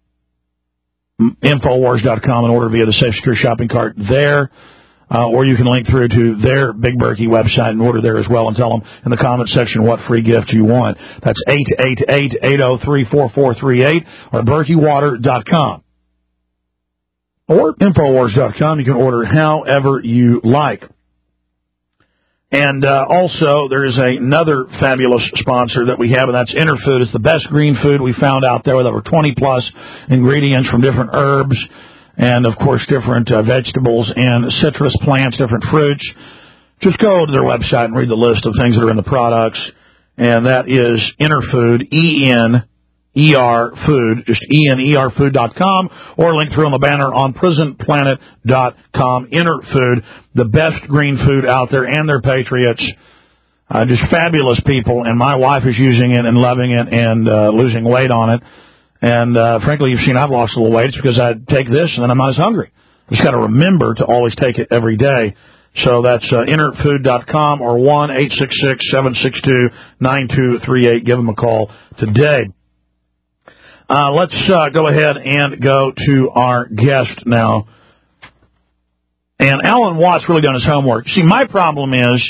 Infowars dot com and order via the Safe Secure Shopping Cart there. Uh, or you can link through to their Big Berkey website and order there as well and tell them in the comment section what free gift you want. That's eight eight eight, eight oh three, four four three eight or Berkey Water dot com. Or Infowars dot com. You can order however you like. And uh, also, there is another fabulous sponsor that we have, and that's Interfood. It's the best green food we found out there with over twenty-plus ingredients from different herbs and, of course, different uh, vegetables and citrus plants, different fruits. Just go to their website and read the list of things that are in the products, and that is Interfood, E N E R Food, just E N E R Food dot com, or link through on the banner on prison planet dot com. Interfood, the best green food out there, and they're patriots. Uh, just fabulous people, and my wife is using it and loving it and uh, losing weight on it. And, uh, frankly, you've seen I've lost a little weight. It's because I take this and then I'm not as hungry. Just got to remember to always take it every day. So that's uh, interfood dot com or one eight six six, seven six two, nine two three eight. Give them a call today. Uh, let's uh, go ahead and go to our guest now. And Alan Watt's really done his homework. See, my problem is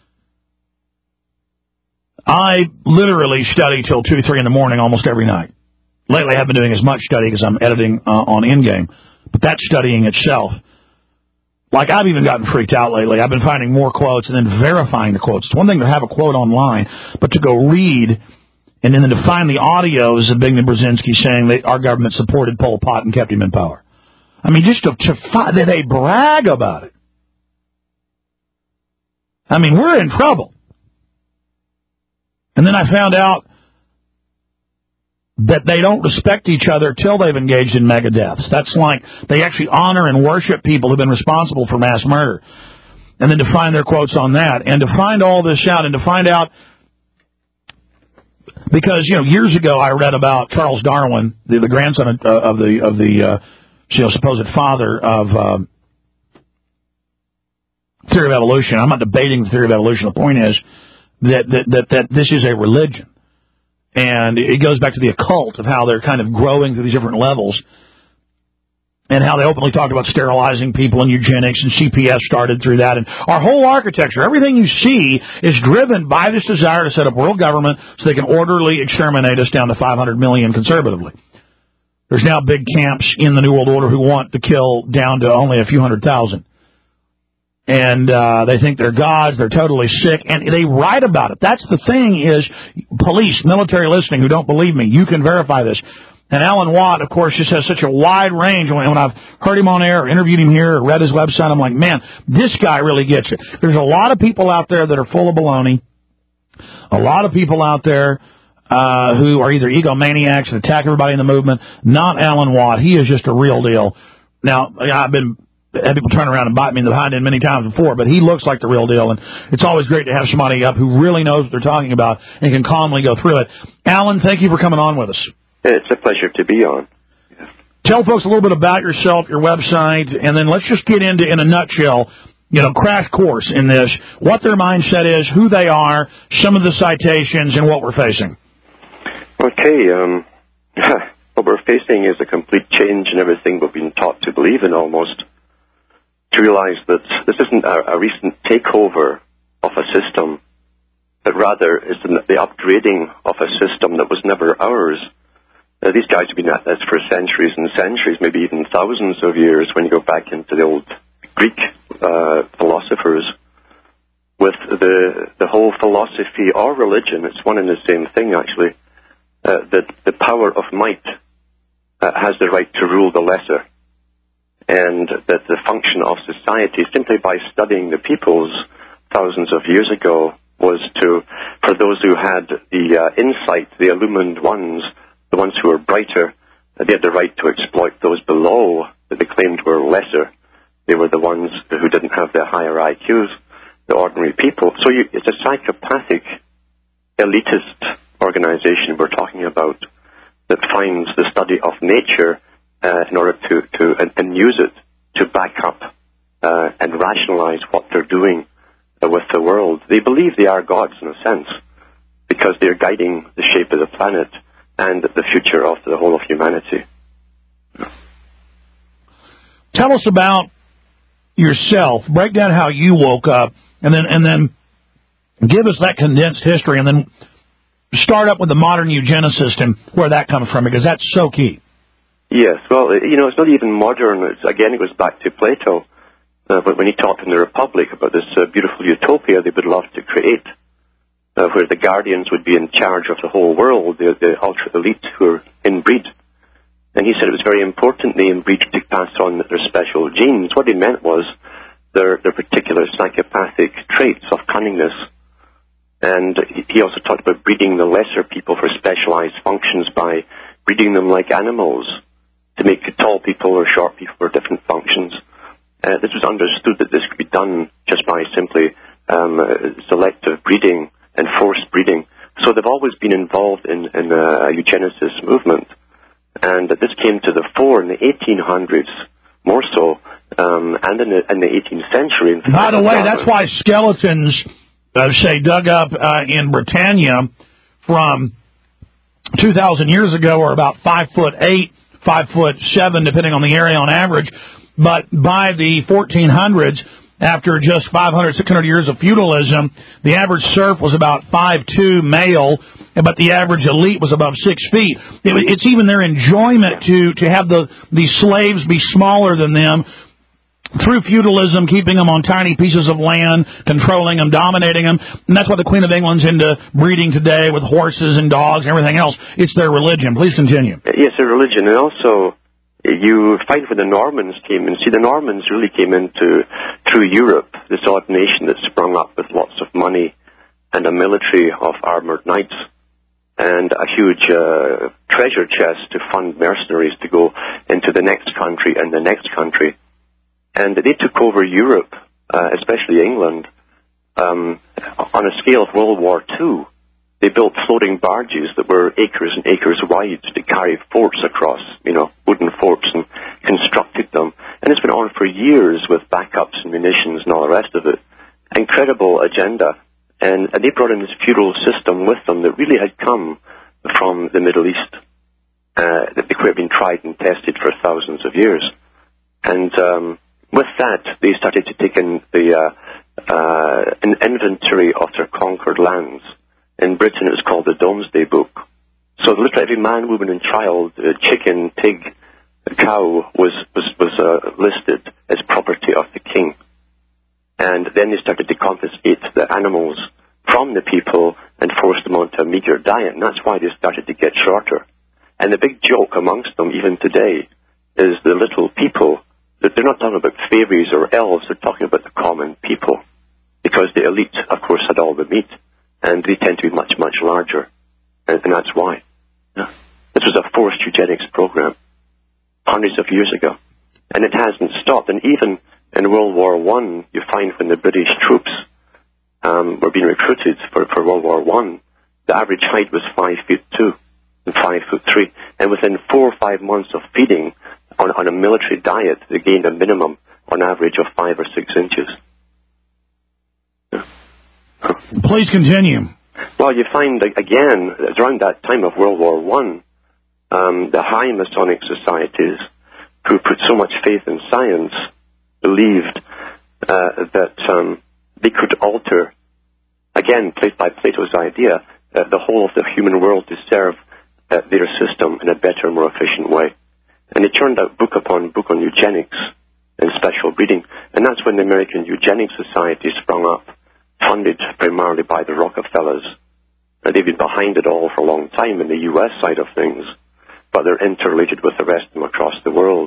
I literally study till two, three in the morning almost every night. Lately, I haven't been doing as much study because I'm editing uh, on Endgame. But that's studying itself. Like, I've even gotten freaked out lately. I've been finding more quotes and then verifying the quotes. It's one thing to have a quote online, but to go read and then to find the audios of Bigman Brzezinski saying that our government supported Pol Pot and kept him in power. I mean, just to, to find that they brag about it. I mean, we're in trouble. And then I found out that they don't respect each other till they've engaged in mega deaths. That's like they actually honor and worship people who've been responsible for mass murder. And then to find their quotes on that, and to find all this out, and to find out, because, you know, years ago I read about Charles Darwin, the, the grandson of, uh, of the, of the uh, you know, supposed father of uh, theory of evolution. I'm not debating the theory of evolution. The point is that, that, that, that this is a religion. And it goes back to the occult of how they're kind of growing through these different levels and how they openly talked about sterilizing people and eugenics, and C P S started through that. And our whole architecture, everything you see is driven by this desire to set up world government so they can orderly exterminate us down to five hundred million conservatively. There's now big camps in the New World Order who want to kill down to only a few hundred thousand. And uh, they think they're gods, they're totally sick, and they write about it. That's the thing is, police, military listening who don't believe me, you can verify this. And Alan Watt, of course, just has such a wide range. When I've heard him on air or interviewed him here or read his website, I'm like, man, this guy really gets it. There's a lot of people out there that are full of baloney. A lot of people out there uh, who are either egomaniacs and attack everybody in the movement. Not Alan Watt. He is just a real deal. Now, I've been had people turn around and bite me in the behind end many times before, but he looks like the real deal, and it's always great to have somebody up who really knows what they're talking about and can calmly go through it. Alan, thank you for coming on with us. It's a pleasure to be on. Yeah. Tell folks a little bit about yourself, your website, and then let's just get into, in a nutshell, you know, crash course in this, what their mindset is, who they are, some of the citations, and what we're facing. Okay, um, what we're facing is a complete change in everything we've been taught to believe in almost. To realize that this isn't a, a recent takeover of a system, but rather it's the upgrading of a system that was never ours. Uh, these guys have been at this for centuries and centuries, maybe even thousands of years when you go back into the old Greek uh, philosophers. With the the whole philosophy or religion, it's one and the same thing actually, uh, that the power of might uh, has the right to rule the lesser. And that the function of society, simply by studying the peoples thousands of years ago, was to, for those who had the uh, insight, the illumined ones, the ones who were brighter, uh, they had the right to exploit those below that they claimed were lesser. They were the ones who didn't have the higher I Qs, the ordinary people. So you, it's a psychopathic, elitist organization we're talking about that finds the study of nature Uh, in order to, to and, and use it to back up uh, and rationalize what they're doing uh, with the world. They believe they are gods in a sense because they're guiding the shape of the planet and the future of the whole of humanity. Tell us about yourself. Break down how you woke up, and then and then give us that condensed history, and then start up with the modern eugenicist and where that comes from, because that's so key. Yes, well, you know, it's not even modern. It's, again, it goes back to Plato. Uh, but when he talked in the Republic about this uh, beautiful utopia they would love to create, uh, where the guardians would be in charge of the whole world, the, the ultra-elite who are inbreed. And he said it was very important the inbreed to pass on their special genes. What he meant was their, their particular psychopathic traits of cunningness. And he also talked about breeding the lesser people for specialized functions by breeding them like animals, to make tall people or short people for different functions. Uh, this was understood that this could be done just by simply um, uh, selective breeding and forced breeding. So they've always been involved in, in a eugenicist movement. And this came to the fore in the eighteen hundreds, more so, um, and in the, in the eighteenth century. By the way, that's why skeletons, uh, say, dug up uh, in Britannia from two thousand years ago are about five foot eight, five foot seven, depending on the area on average. But by the fourteen hundreds, after just five hundred, six hundred years of feudalism, the average serf was about five two male, but the average elite was above six feet. It, it's even their enjoyment to, to have the, the slaves be smaller than them, through feudalism, keeping them on tiny pieces of land, controlling them, dominating them. And that's why the Queen of England's into breeding today with horses and dogs and everything else. It's their religion. Please continue. Yes, their religion. And also, you find when the Normans came, and see, the Normans really came into, through Europe, this odd nation that sprung up with lots of money and a military of armored knights and a huge uh, treasure chest to fund mercenaries to go into the next country and the next country. And they took over Europe, uh, especially England, um, on a scale of World War Two. They built floating barges that were acres and acres wide to carry forts across, you know, wooden forts, and constructed them. And this went on for years with backups and munitions and all the rest of it. Incredible agenda. And, and they brought in this feudal system with them that really had come from the Middle East, uh, that had been tried and tested for thousands of years. And um, with that, they started to take in the uh, uh, an inventory of their conquered lands. In Britain, it was called the Domesday Book. So literally every man, woman, and child, uh, chicken, pig, cow was was, was uh, listed as property of the king. And then they started to confiscate the animals from the people and force them onto a meager diet. And that's why they started to get shorter. And the big joke amongst them, even today, is the little people. They're not talking about fairies or elves, they're talking about the common people. Because the elite, of course, had all the meat, and they tend to be much, much larger. And, and that's why. Yeah. This was a forced eugenics program, hundreds of years ago. And it hasn't stopped. And even in World War One, you find when the British troops um, were being recruited for, for World War One, the average height was five feet two and five foot three. And within four or five months of feeding on, on a military diet, they gained a minimum on average of five or six inches. Please continue. Well, you find, again, around that time of World War One, um, the high Masonic societies, who put so much faith in science, believed uh, that um, they could alter, again, by Plato's idea, uh, the whole of the human world to serve uh, their system in a better, more efficient way. And they churned out book upon book on eugenics and special breeding. And that's when the American Eugenics Society sprung up, funded primarily by the Rockefellers. Now, they've been behind it all for a long time in the U S side of things, but they're interrelated with the rest of them across the world.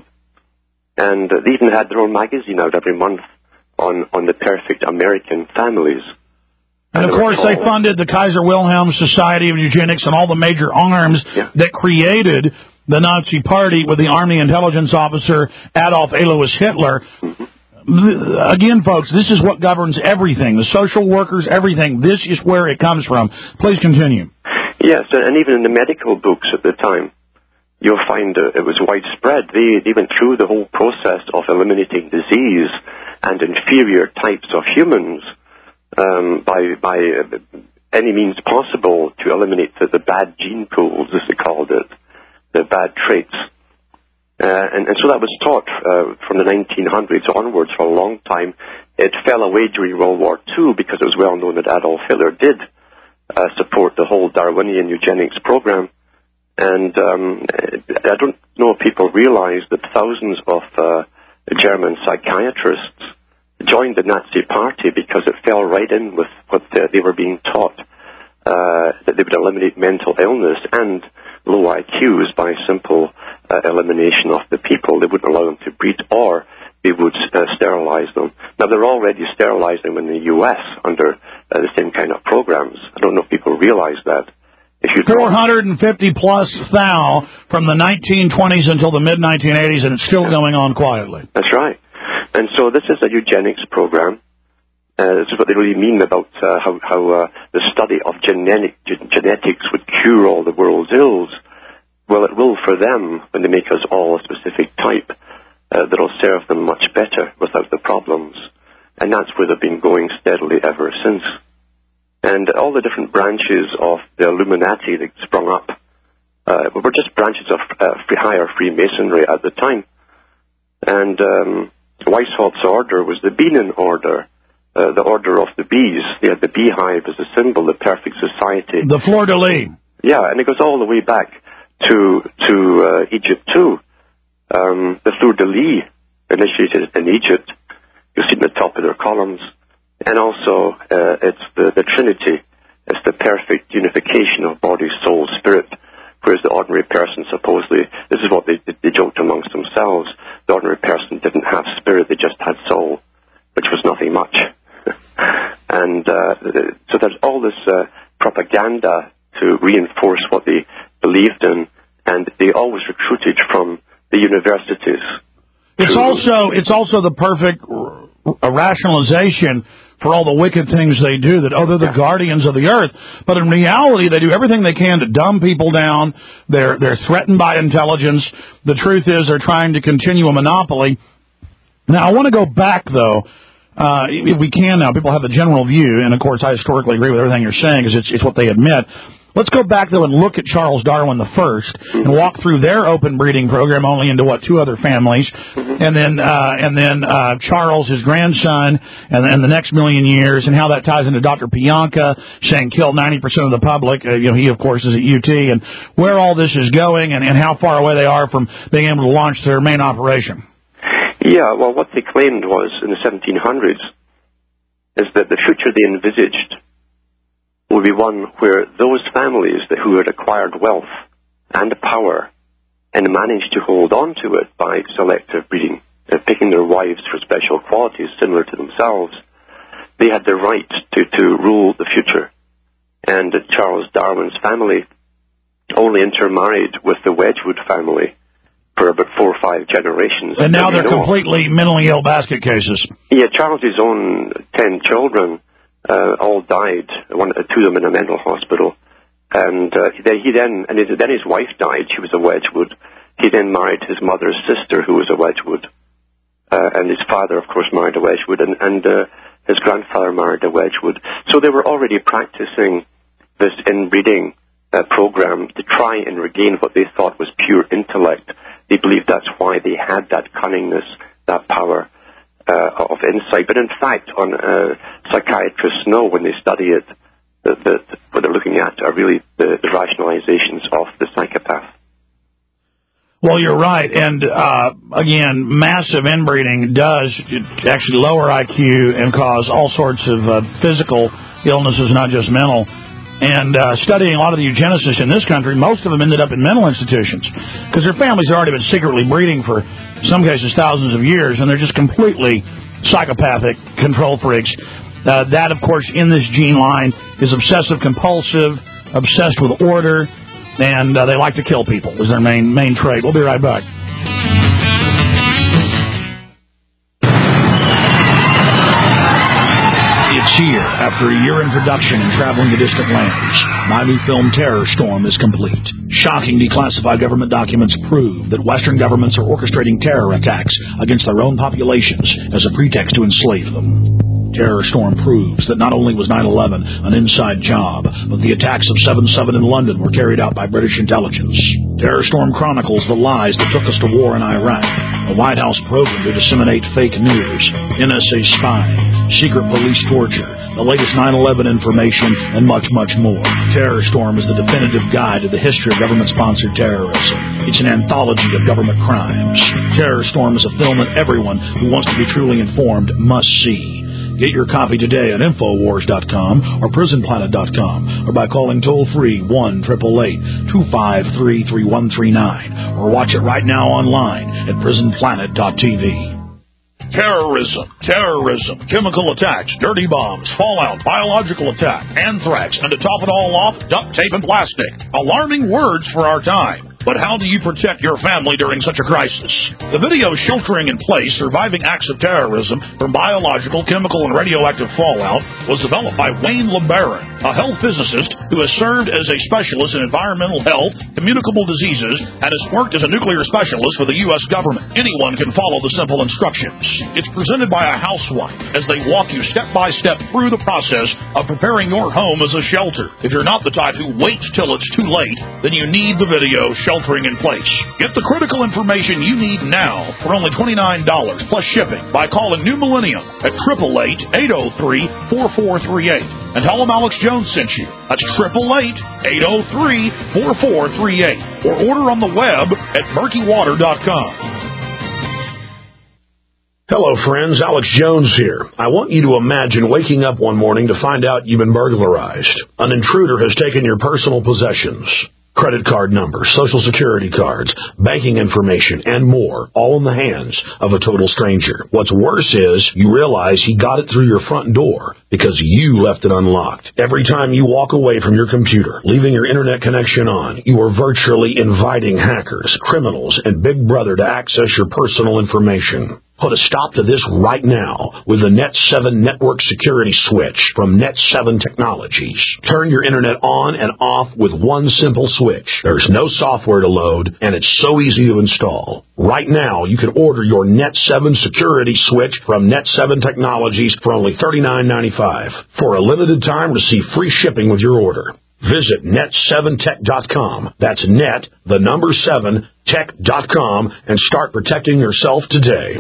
And uh, they even had their own magazine out every month on, on the perfect American families. And, and of course, they funded the Kaiser Wilhelm Society of Eugenics and all the major arms yeah. that created the Nazi Party with the Army intelligence officer Adolf Alois Hitler. Mm-hmm. Again, folks, this is what governs everything. The social workers, everything. This is where it comes from. Please continue. Yes, and even in the medical books at the time, you'll find uh, it was widespread. They, they went through the whole process of eliminating disease and inferior types of humans um, by by uh, any means possible to eliminate the, the bad gene pools, as they called it, the bad traits. Uh, and, and so that was taught uh, from the nineteen hundreds onwards for a long time. It fell away during World War Two because it was well known that Adolf Hitler did uh, support the whole Darwinian eugenics program. And um, I don't know if people realize that thousands of uh, German psychiatrists joined the Nazi Party because it fell right in with what they were being taught, uh, that they would eliminate mental illness and low I Qs by simple uh, elimination of the people. They wouldn't allow them to breed, or they would uh, sterilize them. Now, they're already sterilizing them in the U S under uh, the same kind of programs. I don't know if people realize that. four hundred fifty plus thou from the nineteen twenties until the mid nineteen eighties, and it's still going on quietly. That's right. And so this is a eugenics program. Uh, this is what they really mean about uh, how, how uh, the study of genetic, gen- genetics would cure all the world's ills. Well, it will for them when they make us all a specific type uh, that will serve them much better without the problems. And that's where they've been going steadily ever since. And all the different branches of the Illuminati that sprung up uh, were just branches of uh, free, higher Freemasonry at the time. And um, Weishaupt's order was the Bienen order. Uh, the order of the bees. They had the beehive as a symbol, the perfect society. The fleur-de-lis. Yeah, and it goes all the way back to to uh, Egypt too. Um, the fleur-de-lis initiated in Egypt. You see it at the top of their columns. And also, uh, it's the, the Trinity. It's the perfect unification of body, soul, spirit. Whereas the ordinary person, supposedly, this is what they, they joked amongst themselves, the ordinary person didn't have spirit, they just had soul, which was nothing much. And uh, so there's all this uh, propaganda to reinforce what they believed in, and they always recruited from the universities. It's also it's also the perfect r- rationalization for all the wicked things they do, that, oh, they're the yeah. guardians of the earth. But in reality, they do everything they can to dumb people down. They're they're threatened by intelligence. The truth is they're trying to continue a monopoly. Now, I want to go back, though. Uh, if we can now, people have a general view, and of course I historically agree with everything you're saying, because it's, it's what they admit. Let's go back, though, and look at Charles Darwin the first, and walk through their open breeding program only into, what, two other families, and then uh, and then uh, Charles, his grandson, and, and the next million years, and how that ties into Doctor Pianka saying kill ninety percent of the public. Uh, you know, he, of course, is at U T, and where all this is going, and, and how far away they are from being able to launch their main operation. Yeah, well, what they claimed was, in the seventeen hundreds, is that the future they envisaged would be one where those families that who had acquired wealth and power and managed to hold on to it by selective breeding, uh, picking their wives for special qualities similar to themselves, they had the right to, to rule the future. And uh, Charles Darwin's family only intermarried with the Wedgwood family for about four or five generations. And now they're completely mentally ill basket cases. Yeah, Charles's own ten children uh, all died, one, two of them in a mental hospital. And uh, he, he then, and his, then his wife died. She was a Wedgwood. He then married his mother's sister, who was a Wedgwood. Uh, and his father, of course, married a Wedgwood. And, and uh, his grandfather married a Wedgwood. So they were already practicing this inbreeding uh, program to try and regain what they thought was pure intellect. They believed that's why they had that cunningness, that power uh, of insight. But in fact, on uh, psychiatrists know when they study it, that, that what they're looking at are really the, the rationalizations of the psychopath. Well, you're right. And, uh, again, massive inbreeding does actually lower I Q and cause all sorts of uh, physical illnesses, not just mental. And uh, studying a lot of the eugenicists in this country, most of them ended up in mental institutions because their families have already been secretly breeding for, in some cases, thousands of years, and they're just completely psychopathic control freaks. Uh, that, of course, in this gene line is obsessive-compulsive, obsessed with order, and uh, they like to kill people is their main main trait. We'll be right back. It's here. After a year in production and traveling to distant lands, my new film Terror Storm is complete. Shocking declassified government documents prove that Western governments are orchestrating terror attacks against their own populations as a pretext to enslave them. Terror Storm proves that not only was nine eleven an inside job, but the attacks of seven seven in London were carried out by British intelligence. Terror Storm chronicles the lies that took us to war in Iraq, a White House program to disseminate fake news, N S A spying, secret police torture, the latest nine eleven information, and much, much more. Terror Storm is the definitive guide to the history of government-sponsored terrorism. It's an anthology of government crimes. Terror Storm is a film that everyone who wants to be truly informed must see. Get your copy today at Infowars dot com or Prison Planet dot com or by calling toll-free one eight eight eight, two five three, three one three nine or watch it right now online at Prison Planet dot T V. Terrorism, terrorism, chemical attacks, dirty bombs, fallout, biological attack, anthrax, and to top it all off, duct tape and plastic. Alarming words for our time. But how do you protect your family during such a crisis? The video Sheltering in Place, Surviving Acts of Terrorism from Biological, Chemical, and Radioactive Fallout was developed by Wayne LeBaron, a health physicist who has served as a specialist in environmental health, communicable diseases, and has worked as a nuclear specialist for the U S government. Anyone can follow the simple instructions. It's presented by a housewife as they walk you step by step through the process of preparing your home as a shelter. If you're not the type who waits till it's too late, then you need the video Sheltering in Place. Get the critical information you need now for only twenty-nine dollars plus shipping by calling New Millennium at eight eight eight, eight oh three, four four three eight and tell them Alex Jones sent you. That's eight eight eight, eight oh three, four four three eight or order on the web at murky water dot com. Hello, friends. Alex Jones here. I want you to imagine waking up one morning to find out you've been burglarized. An intruder has taken your personal possessions. Credit card numbers, social security cards, banking information, and more, all in the hands of a total stranger. What's worse is you realize he got it through your front door because you left it unlocked. Every time you walk away from your computer, leaving your internet connection on, you are virtually inviting hackers, criminals, and Big Brother to access your personal information. Put a stop to this right now with the Net seven Network Security Switch from Net seven Technologies. Turn your internet on and off with one simple switch. There's no software to load, and it's so easy to install. Right now, you can order your Net seven Security Switch from Net seven Technologies for only thirty-nine ninety-five. For a limited time, receive free shipping with your order. Visit net seven tech dot com. That's net, the number seven, tech dot com, and start protecting yourself today.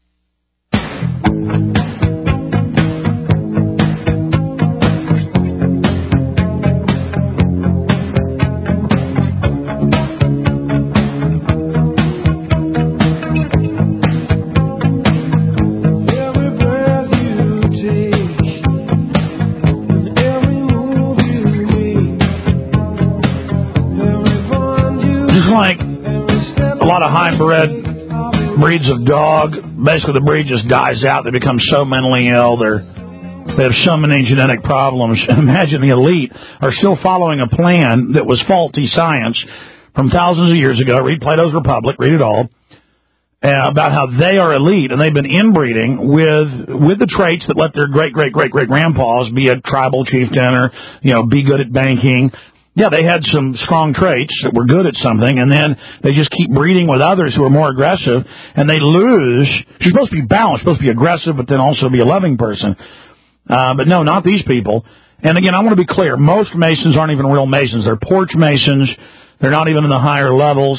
Like a lot of hybrid breeds of dog, basically the breed just dies out. They become so mentally ill. They're, they have so many genetic problems. Imagine the elite are still following a plan that was faulty science, from thousands of years ago. Read Plato's Republic, read it all, uh, about how they are elite, and they've been inbreeding with with the traits that let their great-great-great-great-grandpas be a tribal chieftain or, you know, be good at banking. Yeah, they had some strong traits that were good at something, and then they just keep breeding with others who are more aggressive, and they lose. You're supposed to be balanced, supposed to be aggressive, but then also be a loving person. Uh, but no, not these people. And again, I want to be clear. Most Masons aren't even real Masons. They're porch Masons. They're not even in the higher levels.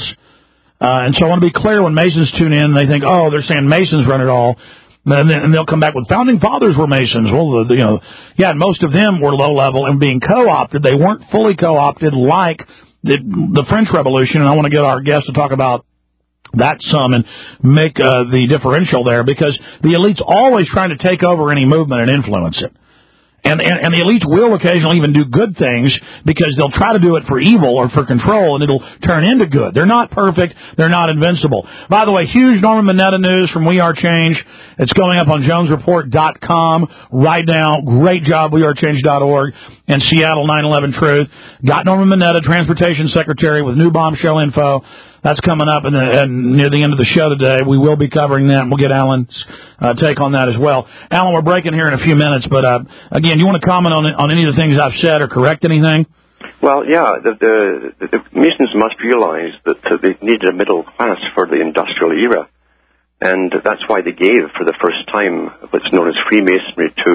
Uh, and so I want to be clear when Masons tune in, they think, oh, they're saying Masons run it all. And, then, and they'll come back with founding fathers were Masons. Well, you know, yeah, most of them were low level and being co-opted. They weren't fully co-opted like the, the French Revolution. And I want to get our guests to talk about that some and make uh, the differential there, because the elite's always trying to take over any movement and influence it. And, and, and the elites will occasionally even do good things because they'll try to do it for evil or for control, and it'll turn into good. They're not perfect. They're not invincible. By the way, huge Norman Mineta news from We Are Change. It's going up on Jones Report dot com right now. Great job, We Are Change dot org and Seattle nine eleven Truth. Got Norman Mineta, Transportation Secretary, with new bombshell info. That's coming up in the, and near the end of the show today. We will be covering that, and we'll get Alan's uh, take on that as well. Alan, we're breaking here in a few minutes, but uh, again, you want to comment on on any of the things I've said or correct anything? Well, yeah, the, the, the Masons must realize that uh, they needed a middle class for the industrial era, and that's why they gave, for the first time, what's known as Freemasonry to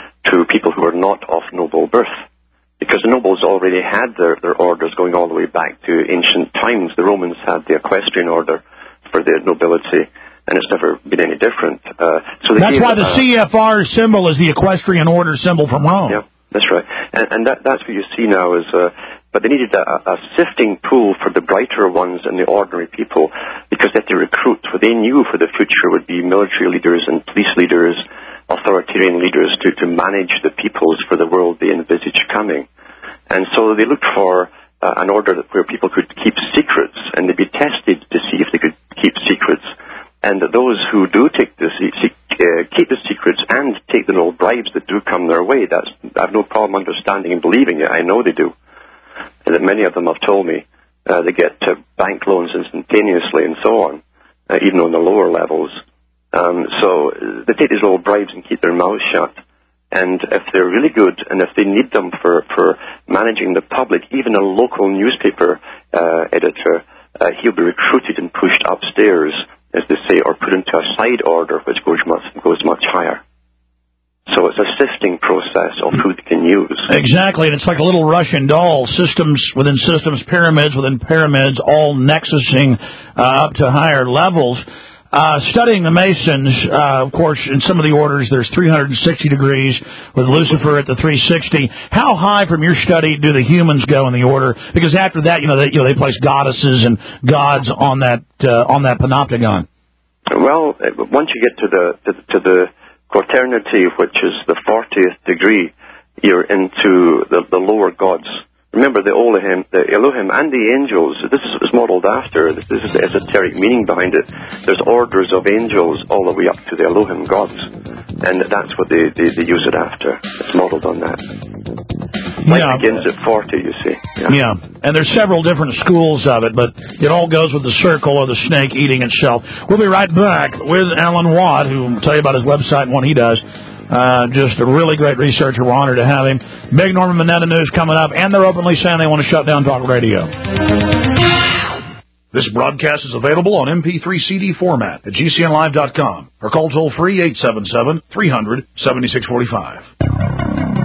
to people who are not of noble birth. Because the nobles already had their, their orders going all the way back to ancient times. The Romans had the equestrian order for the nobility, and it's never been any different. Uh, so they that's gave, why the uh, C F R symbol is the equestrian order symbol from Rome. Yeah, that's right. And, and that, that's what you see now is, uh, but they needed a, a sifting pool for the brighter ones and the ordinary people, because they had to recruit what they knew for the future would be military leaders and police leaders, authoritarian leaders to, to manage the peoples for the world they envisaged coming. And so they looked for uh, an order that, where people could keep secrets, and they'd be tested to see if they could keep secrets. And that those who do take the uh, keep the secrets and take the little bribes that do come their way, that's, I have no problem understanding and believing it. I know they do. And that many of them have told me uh, they get uh, bank loans instantaneously and so on, uh, even on the lower levels. Um, so they take these little bribes and keep their mouths shut. And if they're really good, and if they need them for, for managing the public, even a local newspaper uh, editor, uh, he'll be recruited and pushed upstairs, as they say, or put into a side order, which goes much, goes much higher. So it's a sifting process of who they can use. Exactly, and it's like a little Russian doll, systems within systems, pyramids within pyramids, all nexusing uh, up to higher levels. Uh, studying the Masons, uh, of course, in some of the orders, there's three hundred sixty degrees with Lucifer at the three sixty. How high from your study do the humans go in the order? Because after that, you know, they, you know, they place goddesses and gods on that uh, on that panopticon. Well, once you get to the to, to the quaternity, which is the fortieth degree, you're into the, the lower gods. Remember, the Elohim, the Elohim and the angels, this is what it's modeled after. This, this is the esoteric meaning behind it. There's orders of angels all the way up to the Elohim gods. And that's what they, they, they use it after. It's modeled on that. Life yeah. begins at forty, you see. Yeah. yeah. And there's several different schools of it, but it all goes with the circle or the snake eating itself. We'll be right back with Alan Watt, who will tell you about his website and what he does. Uh, just a really great researcher. We're honored to have him. Big Norman Mineta news coming up, and they're openly saying they want to shut down talk radio. This broadcast is available on M P three C D format at G C N live dot com or call toll free eight seven seven, three hundred, seventy-six forty-five.